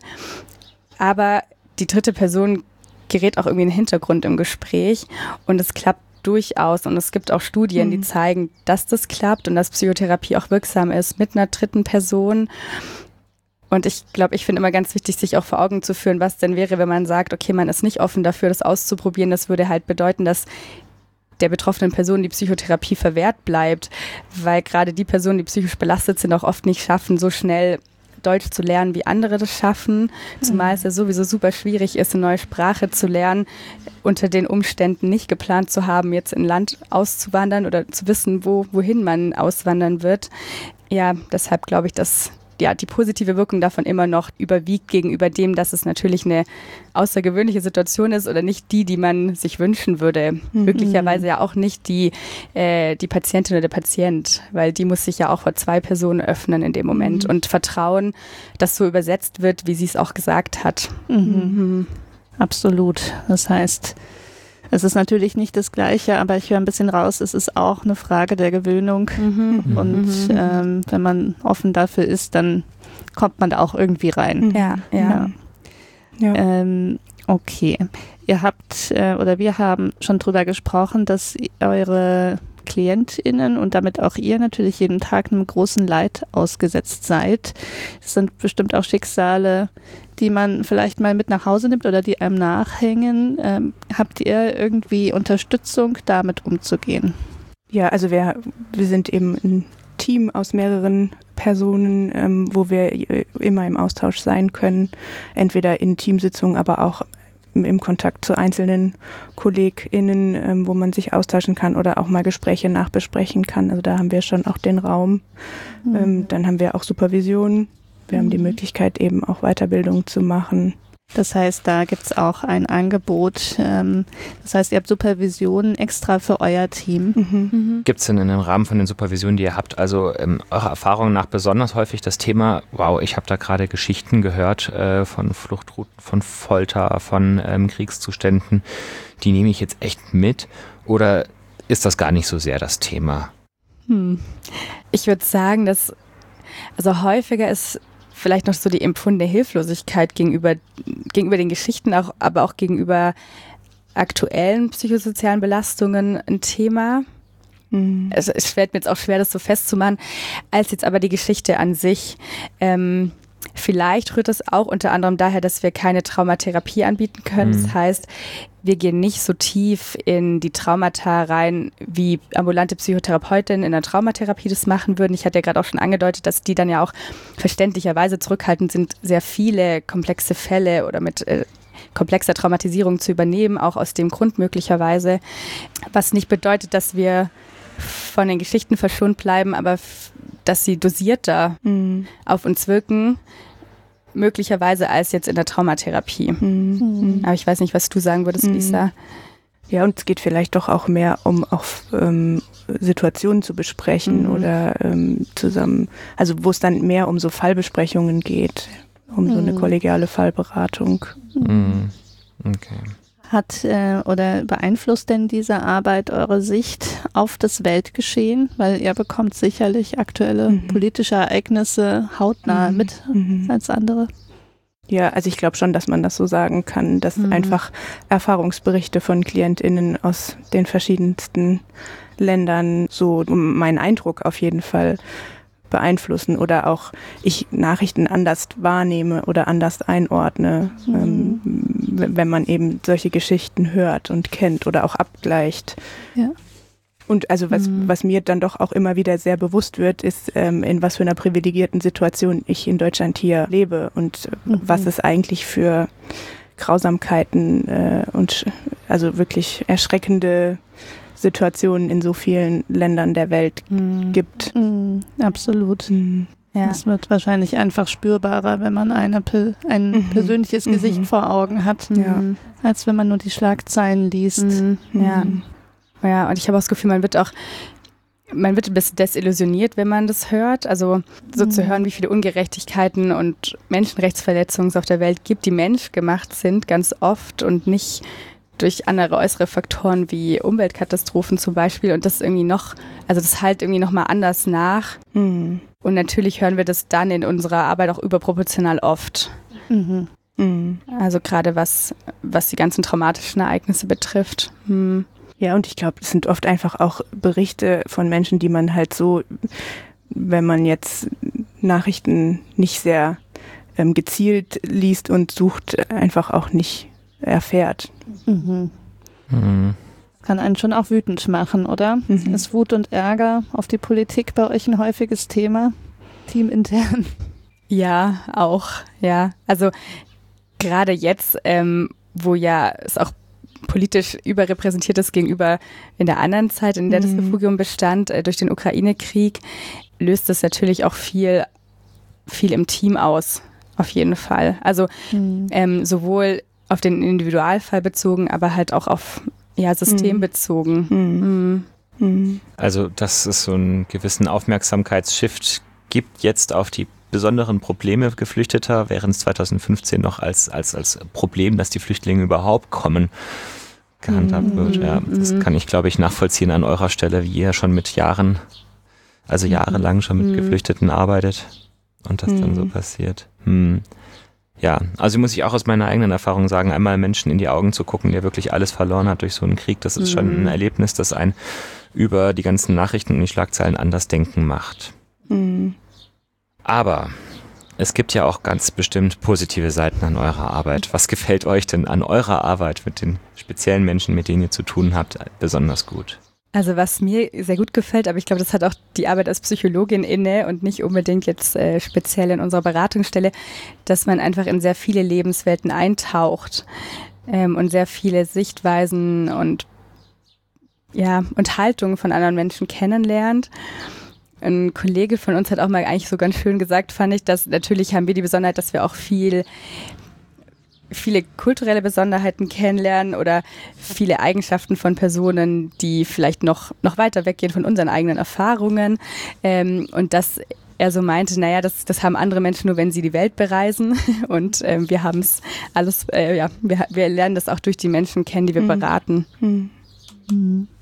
aber die dritte Person gerät auch irgendwie in den Hintergrund im Gespräch und es klappt durchaus und es gibt auch Studien, die zeigen, dass das klappt und dass Psychotherapie auch wirksam ist mit einer dritten Person. Und ich glaube, ich finde immer ganz wichtig, sich auch vor Augen zu führen, was denn wäre, wenn man sagt, okay, man ist nicht offen dafür, das auszuprobieren. Das würde halt bedeuten, dass der betroffenen Person die Psychotherapie verwehrt bleibt, weil gerade die Personen, die psychisch belastet sind, auch oft nicht schaffen, so schnell Deutsch zu lernen, wie andere das schaffen. Zumal es ja sowieso super schwierig ist, eine neue Sprache zu lernen, unter den Umständen nicht geplant zu haben, jetzt in ein Land auszuwandern oder zu wissen, wohin man auswandern wird. Ja, deshalb glaube ich, dass die positive Wirkung davon immer noch überwiegt gegenüber dem, dass es natürlich eine außergewöhnliche Situation ist oder nicht die man sich wünschen würde. Möglicherweise ja auch nicht die Patientin oder der Patient, weil die muss sich ja auch vor zwei Personen öffnen in dem Moment und vertrauen, dass so übersetzt wird, wie sie es auch gesagt hat. Absolut. Das heißt, es ist natürlich nicht das Gleiche, aber ich höre ein bisschen raus, es ist auch eine Frage der Gewöhnung. Und wenn man offen dafür ist, dann kommt man da auch irgendwie rein. Ja. Okay. Ihr habt oder wir haben schon drüber gesprochen, dass eure KlientInnen und damit auch ihr natürlich jeden Tag einem großen Leid ausgesetzt seid. Es sind bestimmt auch Schicksale, die man vielleicht mal mit nach Hause nimmt oder die einem nachhängen. Habt ihr irgendwie Unterstützung, damit umzugehen? Ja, also wir sind eben ein Team aus mehreren Personen, wo wir immer im Austausch sein können, entweder in Teamsitzungen, aber auch im Kontakt zu einzelnen KollegInnen, wo man sich austauschen kann oder auch mal Gespräche nachbesprechen kann. Also da haben wir schon auch den Raum. Dann haben wir auch Supervision. Wir haben die Möglichkeit, eben auch Weiterbildung zu machen. Das heißt, da gibt es auch ein Angebot. Das heißt, ihr habt Supervision extra für euer Team. Gibt es denn in dem Rahmen von den Supervisionen, die ihr habt, also eurer Erfahrung nach besonders häufig das Thema, wow, ich habe da gerade Geschichten gehört von Fluchtrouten, von Folter, von Kriegszuständen, die nehme ich jetzt echt mit? Oder ist das gar nicht so sehr das Thema? Ich würde sagen, dass also häufiger ist vielleicht noch so die empfundene Hilflosigkeit gegenüber den Geschichten, aber auch gegenüber aktuellen psychosozialen Belastungen ein Thema. Es fällt mir jetzt auch schwer, das so festzumachen, als jetzt aber die Geschichte an sich. Vielleicht rührt es auch unter anderem daher, dass wir keine Traumatherapie anbieten können. Das heißt, wir gehen nicht so tief in die Traumata rein, wie ambulante Psychotherapeutinnen in der Traumatherapie das machen würden. Ich hatte ja gerade auch schon angedeutet, dass die dann ja auch verständlicherweise zurückhaltend sind, sehr viele komplexe Fälle oder mit komplexer Traumatisierung zu übernehmen, auch aus dem Grund möglicherweise. Was nicht bedeutet, dass wir von den Geschichten verschont bleiben, aber dass sie dosierter auf uns wirken, möglicherweise als jetzt in der Traumatherapie. Aber ich weiß nicht, was du sagen würdest, Lisa. Ja, und es geht vielleicht doch auch mehr um auch Situationen zu besprechen oder zusammen, also wo es dann mehr um so Fallbesprechungen geht, um so eine kollegiale Fallberatung. Okay. Hat oder beeinflusst denn diese Arbeit eure Sicht auf das Weltgeschehen? Weil ihr bekommt sicherlich aktuelle politische Ereignisse hautnah mit als andere. Ja, also ich glaube schon, dass man das so sagen kann, dass einfach Erfahrungsberichte von KlientInnen aus den verschiedensten Ländern so meinen Eindruck auf jeden Fall beeinflussen oder auch ich Nachrichten anders wahrnehme oder anders einordne, wenn man eben solche Geschichten hört und kennt oder auch abgleicht. Ja. Und also was mir dann doch auch immer wieder sehr bewusst wird, ist, in was für einer privilegierten Situation ich in Deutschland hier lebe und was es eigentlich für Grausamkeiten und also wirklich erschreckende Situationen in so vielen Ländern der Welt gibt. Absolut. Ja. Das wird wahrscheinlich einfach spürbarer, wenn man ein persönliches Gesicht vor Augen hat, als wenn man nur die Schlagzeilen liest. Ja, und ich habe auch das Gefühl, man wird ein bisschen desillusioniert, wenn man das hört. Also so zu hören, wie viele Ungerechtigkeiten und Menschenrechtsverletzungen es auf der Welt gibt, die menschgemacht sind, ganz oft und nicht durch andere äußere Faktoren wie Umweltkatastrophen zum Beispiel und das irgendwie das halt irgendwie nochmal anders nach. Und natürlich hören wir das dann in unserer Arbeit auch überproportional oft. Also gerade was die ganzen traumatischen Ereignisse betrifft. Ja, und ich glaube, es sind oft einfach auch Berichte von Menschen, die man halt so, wenn man jetzt Nachrichten nicht sehr gezielt liest und sucht, einfach auch nicht erfährt. Kann einen schon auch wütend machen, oder? Ist Wut und Ärger auf die Politik bei euch ein häufiges Thema? Teamintern? Ja, auch. Ja, also gerade jetzt, wo ja es auch politisch überrepräsentiert ist gegenüber in der anderen Zeit, in der das Refugium bestand, durch den Ukraine-Krieg, löst es natürlich auch viel im Team aus, auf jeden Fall. Also sowohl auf den Individualfall bezogen, aber halt auch auf System bezogen. Also, dass es so einen gewissen Aufmerksamkeitsshift gibt jetzt auf die besonderen Probleme Geflüchteter, während es 2015 noch als Problem, dass die Flüchtlinge überhaupt kommen, gehandhabt wird. Ja, das kann ich, glaube ich, nachvollziehen an eurer Stelle, wie ihr schon mit jahrelang schon mit Geflüchteten arbeitet und das dann so passiert. Ja, also muss ich auch aus meiner eigenen Erfahrung sagen, einmal Menschen in die Augen zu gucken, der wirklich alles verloren hat durch so einen Krieg, das ist schon ein Erlebnis, das einen über die ganzen Nachrichten und die Schlagzeilen anders denken macht. Aber es gibt ja auch ganz bestimmt positive Seiten an eurer Arbeit. Was gefällt euch denn an eurer Arbeit mit den speziellen Menschen, mit denen ihr zu tun habt, besonders gut? Also was mir sehr gut gefällt, aber ich glaube, das hat auch die Arbeit als Psychologin inne und nicht unbedingt jetzt speziell in unserer Beratungsstelle, dass man einfach in sehr viele Lebenswelten eintaucht und sehr viele Sichtweisen und Haltungen von anderen Menschen kennenlernt. Ein Kollege von uns hat auch mal eigentlich so ganz schön gesagt, fand ich, dass natürlich haben wir die Besonderheit, dass wir auch viele kulturelle Besonderheiten kennenlernen oder viele Eigenschaften von Personen, die vielleicht noch weiter weggehen von unseren eigenen Erfahrungen. Und dass er so meinte, naja, das haben andere Menschen nur, wenn sie die Welt bereisen. Und wir haben es alles, wir lernen das auch durch die Menschen kennen, die wir beraten.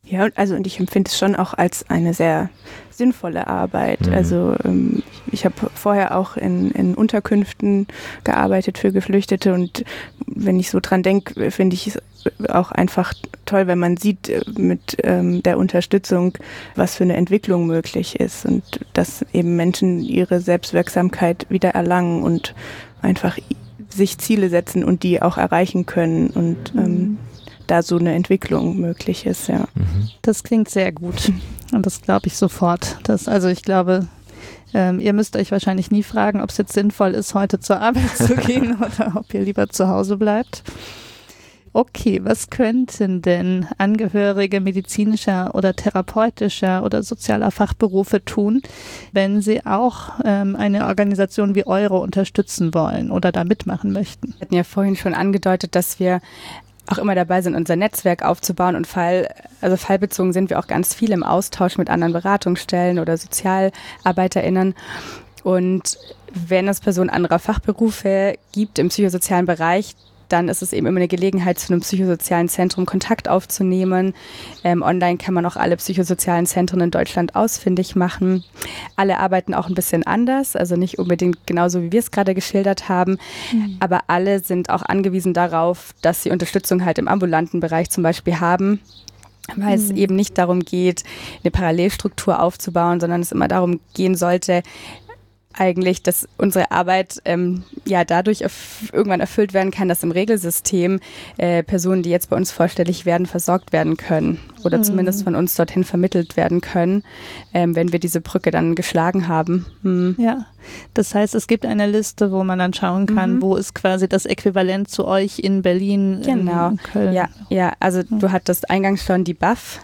Ja, also und ich empfinde es schon auch als eine sehr sinnvolle Arbeit. Mhm. Also ich habe vorher auch in Unterkünften gearbeitet für Geflüchtete und wenn ich so dran denke, finde ich es auch einfach toll, wenn man sieht mit der Unterstützung, was für eine Entwicklung möglich ist und dass eben Menschen ihre Selbstwirksamkeit wieder erlangen und einfach sich Ziele setzen und die auch erreichen können und da so eine Entwicklung möglich ist, ja. Das klingt sehr gut und das glaube ich sofort. Ich glaube, ihr müsst euch wahrscheinlich nie fragen, ob es jetzt sinnvoll ist, heute zur Arbeit zu gehen oder ob ihr lieber zu Hause bleibt. Okay, was könnten denn Angehörige medizinischer oder therapeutischer oder sozialer Fachberufe tun, wenn sie auch eine Organisation wie eure unterstützen wollen oder da mitmachen möchten? Wir hatten ja vorhin schon angedeutet, dass wir auch immer dabei sind, unser Netzwerk aufzubauen und fallbezogen sind wir auch ganz viel im Austausch mit anderen Beratungsstellen oder SozialarbeiterInnen. Und wenn es Personen anderer Fachberufe gibt im psychosozialen Bereich, dann ist es eben immer eine Gelegenheit, zu einem psychosozialen Zentrum Kontakt aufzunehmen. Online kann man auch alle psychosozialen Zentren in Deutschland ausfindig machen. Alle arbeiten auch ein bisschen anders, also nicht unbedingt genauso, wie wir es gerade geschildert haben, aber alle sind auch angewiesen darauf, dass sie Unterstützung halt im ambulanten Bereich zum Beispiel haben, weil es eben nicht darum geht, eine Parallelstruktur aufzubauen, sondern es immer darum gehen sollte, eigentlich, dass unsere Arbeit dadurch irgendwann erfüllt werden kann, dass im Regelsystem Personen, die jetzt bei uns vorstellig werden, versorgt werden können oder zumindest von uns dorthin vermittelt werden können, wenn wir diese Brücke dann geschlagen haben. Ja, das heißt, es gibt eine Liste, wo man dann schauen kann, wo ist quasi das Äquivalent zu euch in Berlin, genau. In Köln. Ja, also du hattest eingangs schon die BAF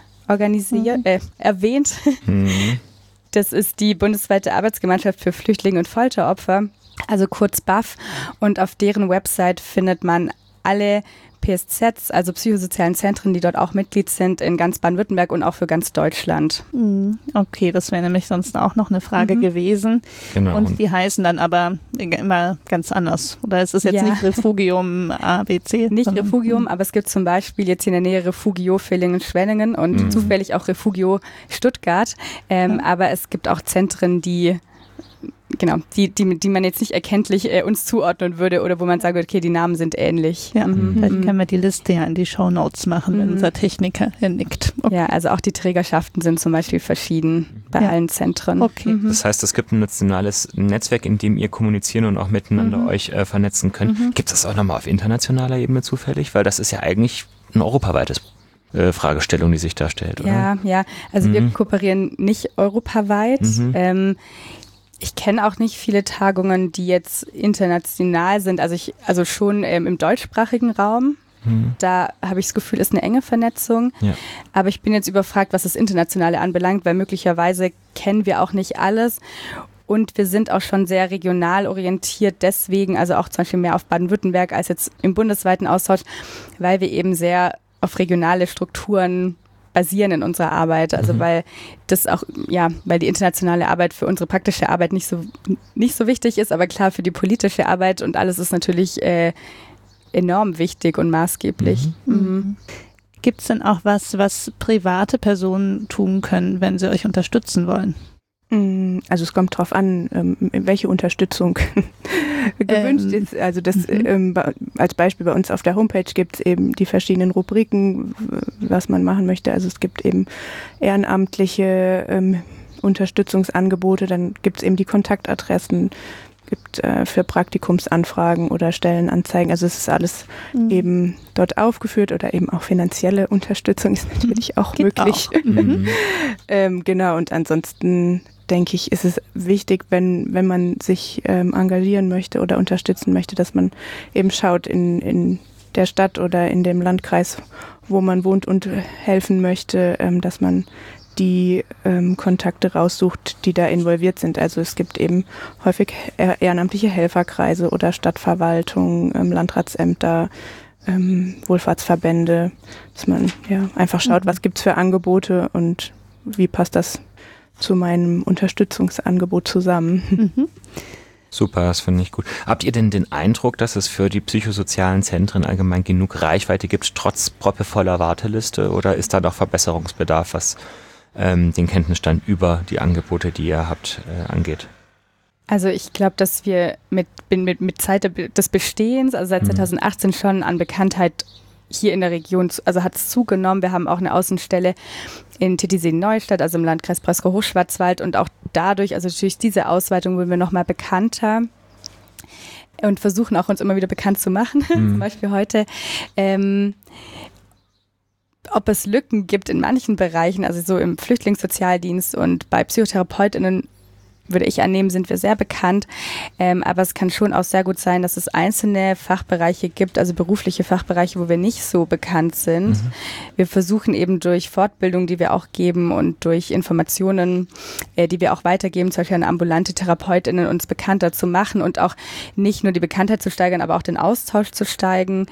erwähnt. Das ist die bundesweite Arbeitsgemeinschaft für Flüchtlinge und Folteropfer, also kurz BAF. Und auf deren Website findet man alle PSZs, also psychosozialen Zentren, die dort auch Mitglied sind, in ganz Baden-Württemberg und auch für ganz Deutschland. Okay, das wäre nämlich sonst auch noch eine Frage gewesen. Genau. Und die heißen dann aber immer ganz anders. Oder ist es jetzt nicht Refugium ABC? Nicht Refugium, aber es gibt zum Beispiel jetzt hier in der Nähe Refugio Villingen-Schwenningen und zufällig auch Refugio Stuttgart. Aber es gibt auch Zentren, die man jetzt nicht erkenntlich uns zuordnen würde oder wo man sagt, okay, die Namen sind ähnlich. Ja, vielleicht können wir die Liste ja in die Shownotes machen, wenn unser Techniker nickt. Okay. Ja, also auch die Trägerschaften sind zum Beispiel verschieden bei allen Zentren. Okay. Das heißt, es gibt ein nationales Netzwerk, in dem ihr kommunizieren und auch miteinander euch vernetzen könnt. Gibt es das auch nochmal auf internationaler Ebene zufällig? Weil das ist ja eigentlich ein europaweites Fragestellung, die sich da stellt, oder? Ja, also wir kooperieren nicht europaweit. Ich kenne auch nicht viele Tagungen, die jetzt international sind, also schon im deutschsprachigen Raum. Da habe ich das Gefühl, ist eine enge Vernetzung. Ja. Aber ich bin jetzt überfragt, was das Internationale anbelangt, weil möglicherweise kennen wir auch nicht alles. Und wir sind auch schon sehr regional orientiert, deswegen, also auch zum Beispiel mehr auf Baden-Württemberg als jetzt im bundesweiten Austausch, weil wir eben sehr auf regionale Strukturen basieren in unserer Arbeit, also weil die internationale Arbeit für unsere praktische Arbeit nicht so wichtig ist, aber klar für die politische Arbeit und alles ist natürlich enorm wichtig und maßgeblich. Gibt es denn auch was private Personen tun können, wenn sie euch unterstützen wollen? Also es kommt drauf an, welche Unterstützung gewünscht ist. Also das als Beispiel bei uns auf der Homepage gibt es eben die verschiedenen Rubriken, was man machen möchte. Also es gibt eben ehrenamtliche Unterstützungsangebote, dann gibt es eben die Kontaktadressen, gibt für Praktikumsanfragen oder Stellenanzeigen. Also es ist alles eben dort aufgeführt oder eben auch finanzielle Unterstützung ist natürlich auch möglich. Auch. Genau, und ansonsten denke ich, ist es wichtig, wenn man sich engagieren möchte oder unterstützen möchte, dass man eben schaut in der Stadt oder in dem Landkreis, wo man wohnt und helfen möchte, dass man die Kontakte raussucht, die da involviert sind. Also es gibt eben häufig ehrenamtliche Helferkreise oder Stadtverwaltung, Landratsämter, Wohlfahrtsverbände, dass man einfach schaut, was gibt's für Angebote und wie passt das zu meinem Unterstützungsangebot zusammen. Super, das finde ich gut. Habt ihr denn den Eindruck, dass es für die psychosozialen Zentren allgemein genug Reichweite gibt, trotz proppevoller Warteliste? Oder ist da noch Verbesserungsbedarf, was den Kenntnisstand über die Angebote, die ihr habt, angeht? Also ich glaube, dass wir mit Zeit des Bestehens, also seit 2018 schon an Bekanntheit hier in der Region, also hat es zugenommen. Wir haben auch eine Außenstelle in Titisee-Neustadt, also im Landkreis Breisgau-Hochschwarzwald, und auch dadurch, also durch diese Ausweitung wurden wir nochmal bekannter und versuchen auch uns immer wieder bekannt zu machen, zum Beispiel heute. Ob es Lücken gibt in manchen Bereichen, also so im Flüchtlingssozialdienst und bei PsychotherapeutInnen, würde ich annehmen, sind wir sehr bekannt. Aber es kann schon auch sehr gut sein, dass es einzelne Fachbereiche gibt, also berufliche Fachbereiche, wo wir nicht so bekannt sind. Wir versuchen eben durch Fortbildung, die wir auch geben, und durch Informationen, die wir auch weitergeben, zum Beispiel an ambulante TherapeutInnen, uns bekannter zu machen und auch nicht nur die Bekanntheit zu steigern, aber auch den Austausch zu steigern.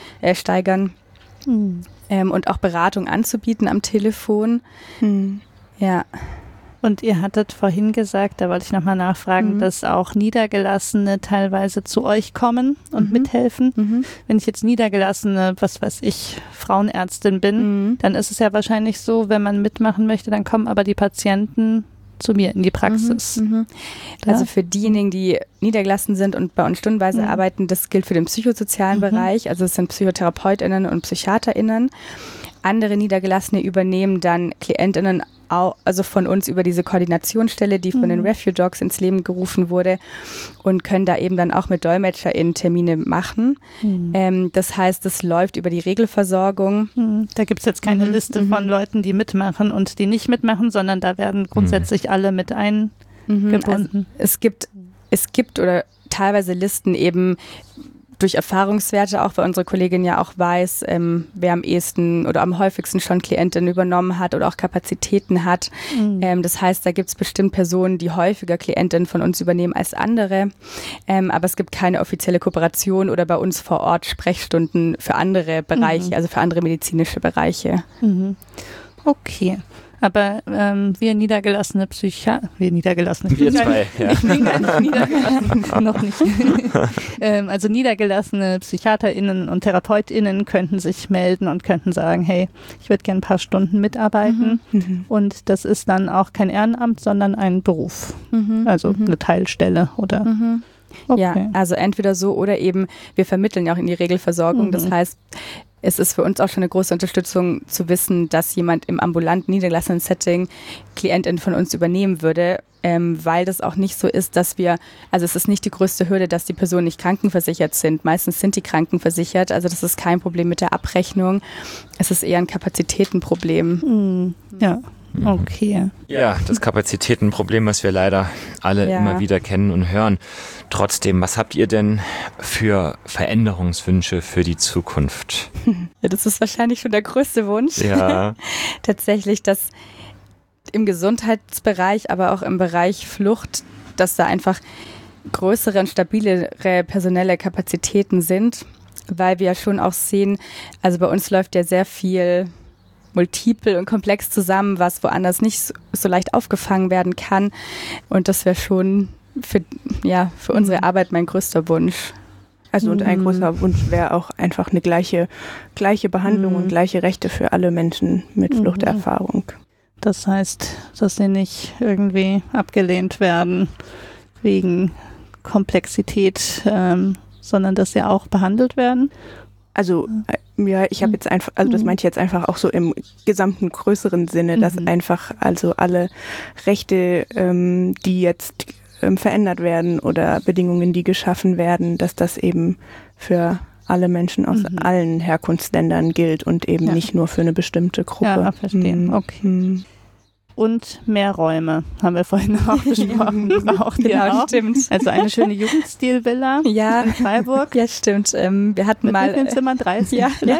Und auch Beratung anzubieten am Telefon. Ja. Und ihr hattet vorhin gesagt, da wollte ich nochmal nachfragen, dass auch Niedergelassene teilweise zu euch kommen und mithelfen. Wenn ich jetzt niedergelassene, was weiß ich, Frauenärztin bin, dann ist es ja wahrscheinlich so, wenn man mitmachen möchte, dann kommen aber die Patienten zu mir in die Praxis. Also für diejenigen, die niedergelassen sind und bei uns stundenweise arbeiten, das gilt für den psychosozialen Bereich, also es sind PsychotherapeutInnen und PsychiaterInnen. Andere Niedergelassene übernehmen dann KlientInnen also von uns über diese Koordinationsstelle, die von den Refuge Dogs ins Leben gerufen wurde, und können da eben dann auch mit DolmetscherInnen Termine machen. Das heißt, das läuft über die Regelversorgung. Da gibt es jetzt keine Liste von Leuten, die mitmachen und die nicht mitmachen, sondern da werden grundsätzlich alle mit eingebunden. Also es gibt oder teilweise Listen eben durch Erfahrungswerte, auch weil unsere Kollegin ja auch weiß, wer am ehesten oder am häufigsten schon Klientinnen übernommen hat oder auch Kapazitäten hat. Das heißt, da gibt es bestimmt Personen, die häufiger Klientinnen von uns übernehmen als andere. Aber es gibt keine offizielle Kooperation oder bei uns vor Ort Sprechstunden für andere Bereiche, also für andere medizinische Bereiche. Okay. Aber wir niedergelassene Wir zwei, ja. noch nicht. Also niedergelassene PsychiaterInnen und TherapeutInnen könnten sich melden und könnten sagen, hey, ich würde gerne ein paar Stunden mitarbeiten. Und das ist dann auch kein Ehrenamt, sondern ein Beruf. Also eine Teilstelle oder... Okay. Ja, also entweder so oder eben, wir vermitteln ja auch in die Regelversorgung. Das heißt, es ist für uns auch schon eine große Unterstützung zu wissen, dass jemand im ambulanten, niedergelassenen Setting Klientin von uns übernehmen würde, weil das auch nicht so ist, dass also es ist nicht die größte Hürde, dass die Personen nicht krankenversichert sind. Meistens sind die krankenversichert, also das ist kein Problem mit der Abrechnung. Es ist eher ein Kapazitätenproblem. Ja. Okay. Ja, das Kapazitätenproblem, was wir leider alle immer wieder kennen und hören. Trotzdem, was habt ihr denn für Veränderungswünsche für die Zukunft? Ja, das ist wahrscheinlich schon der größte Wunsch. Ja. Tatsächlich, dass im Gesundheitsbereich, aber auch im Bereich Flucht, dass da einfach größere und stabilere personelle Kapazitäten sind, weil wir ja schon auch sehen, also bei uns läuft ja sehr viel multiple und komplex zusammen, was woanders nicht so leicht aufgefangen werden kann. Und das wäre schon für unsere Arbeit mein größter Wunsch. Also und ein großer Wunsch wäre auch einfach eine gleiche Behandlung und gleiche Rechte für alle Menschen mit Fluchterfahrung. Das heißt, dass sie nicht irgendwie abgelehnt werden wegen Komplexität, sondern dass sie auch behandelt werden. Also ja, ich habe jetzt einfach, also das meinte ich jetzt einfach auch so im gesamten größeren Sinne, dass einfach also alle Rechte, die jetzt verändert werden oder Bedingungen, die geschaffen werden, dass das eben für alle Menschen aus allen Herkunftsländern gilt und eben nicht nur für eine bestimmte Gruppe. Ja, verstehen. Okay. Und mehr Räume, haben wir vorhin auch besprochen. Braucht ihr auch. Stimmt. Also eine schöne Jugendstilvilla in Freiburg. Ja, stimmt. Wir hatten mit mal... Wie vielen Zimmern? 30?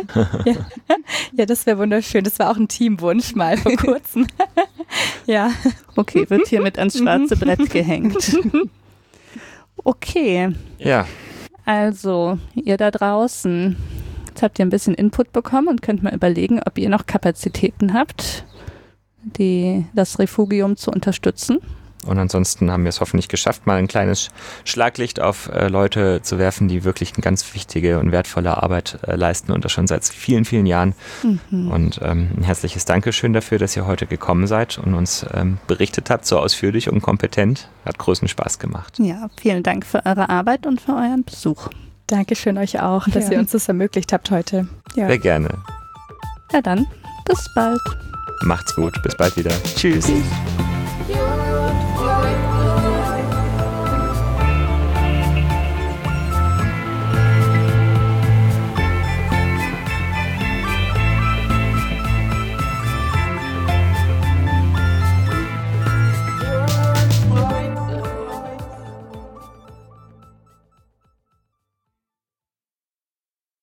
Ja, das wäre wunderschön. Das war auch ein Teamwunsch mal vor kurzem. Ja. Okay, wird hiermit ans schwarze Brett gehängt. Okay. Ja. Also, ihr da draußen, jetzt habt ihr ein bisschen Input bekommen und könnt mal überlegen, ob ihr noch Kapazitäten habt, das Refugium zu unterstützen. Und ansonsten haben wir es hoffentlich geschafft, mal ein kleines Schlaglicht auf Leute zu werfen, die wirklich eine ganz wichtige und wertvolle Arbeit leisten und das schon seit vielen, vielen Jahren. Und ein herzliches Dankeschön dafür, dass ihr heute gekommen seid und uns berichtet habt, so ausführlich und kompetent. Hat großen Spaß gemacht. Ja, vielen Dank für eure Arbeit und für euren Besuch. Dankeschön euch auch, dass ihr uns das ermöglicht habt heute. Ja. Sehr gerne. Ja dann, bis bald. Macht's gut. Bis bald wieder. Tschüss. Tschüss.